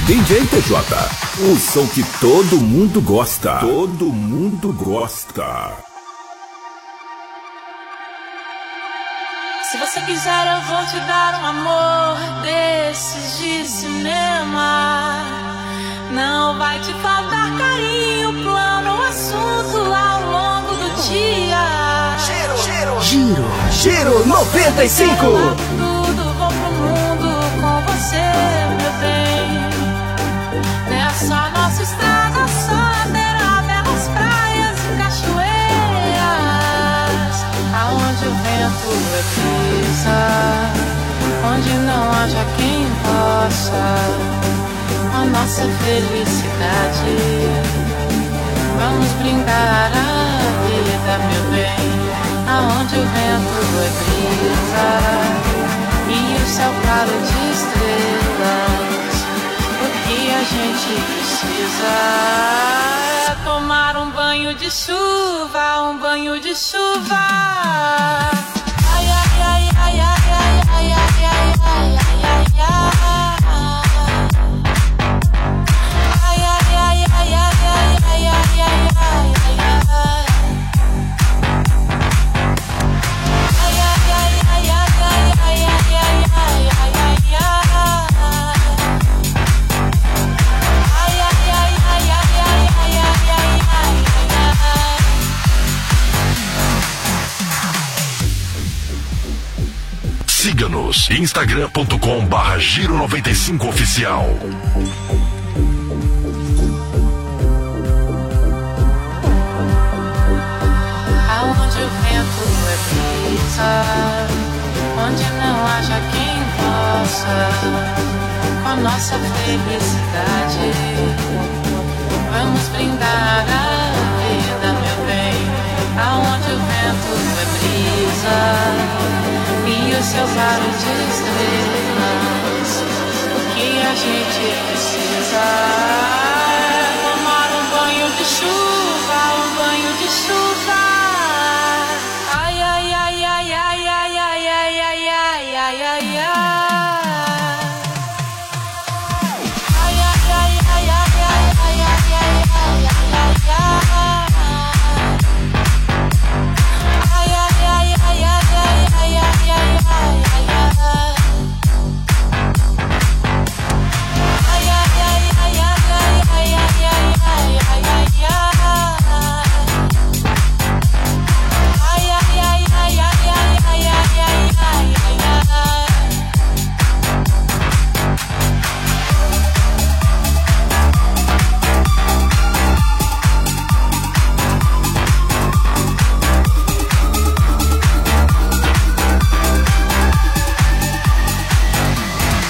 DJ TJ, o som que todo mundo gosta. Todo mundo gosta. Se você quiser eu vou te dar um amor desses de cinema. Não vai te faltar carinho, plano, assunto ao longo do dia. Giro 95. Tudo, vou pro mundo com você, meu bem. Nessa nossa estrada só terá belas praias e cachoeiras, aonde o vento é brisa, onde não haja quem possa a nossa felicidade. Vamos brindar a vida, meu bem, aonde o vento é brisa e o céu claro de estrelas. O que a gente precisa é tomar um banho de chuva, um banho de chuva. Ai, ai, ai, ai, ai, ai, ai, ai, ai, ai, ai, ai. Siga-nos instagram.com/giro95oficial. Aonde o vento é brisa, onde não haja quem possa com a nossa felicidade. Vamos brindar a vida, meu bem, aonde o vento é brisa e o céu claro de estrelas. O que a gente precisa é tomar um banho de chuva, um banho de chuva. Ai, ai, ai, ai, ai, ai, ai, ai, ai, ai, ai, ai, ai.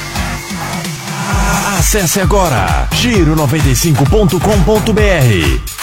Acesse agora giro95.com.br.